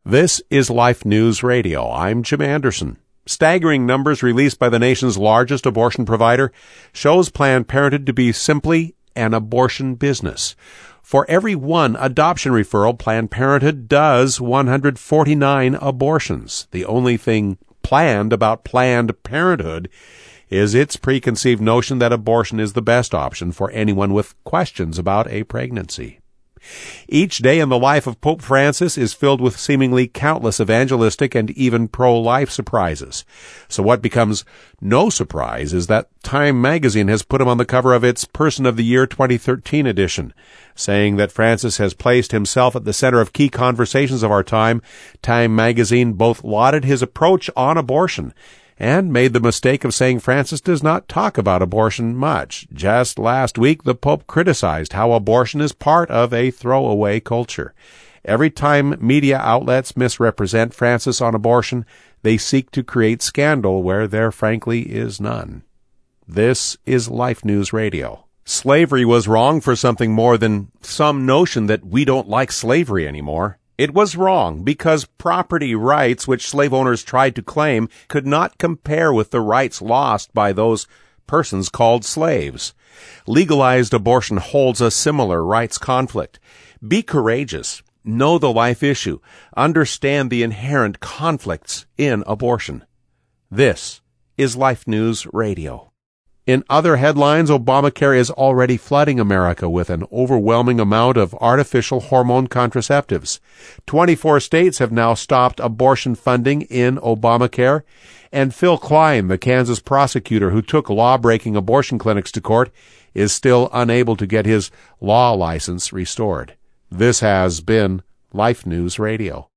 This is Life News Radio. I'm Jim Anderson. Staggering numbers released by the nation's largest abortion provider shows Planned Parenthood to be simply an abortion business. For every one adoption referral, Planned Parenthood does 149 abortions. The only thing planned about Planned Parenthood is its preconceived notion that abortion is the best option for anyone with questions about a pregnancy. Each day in the life of Pope Francis is filled with seemingly countless evangelistic and even pro-life surprises. So what becomes no surprise is that Time magazine has put him on the cover of its Person of the Year 2013 edition. Saying that Francis has placed himself at the center of key conversations of our time, Time magazine both lauded his approach on abortion and made the mistake of saying Francis does not talk about abortion much. Just last week, the Pope criticized how abortion is part of a throwaway culture. Every time media outlets misrepresent Francis on abortion, they seek to create scandal where there frankly is none. This is Life News Radio. Slavery was wrong for something more than some notion that we don't like slavery anymore. It was wrong because property rights which slave owners tried to claim could not compare with the rights lost by those persons called slaves. Legalized abortion holds a similar rights conflict. Be courageous. Know the life issue. Understand the inherent conflicts in abortion. This is Life News Radio. In other headlines, Obamacare is already flooding America with an overwhelming amount of artificial hormone contraceptives. 24 states have now stopped abortion funding in Obamacare, and Phil Klein, the Kansas prosecutor who took law-breaking abortion clinics to court, is still unable to get his law license restored. This has been Life News Radio.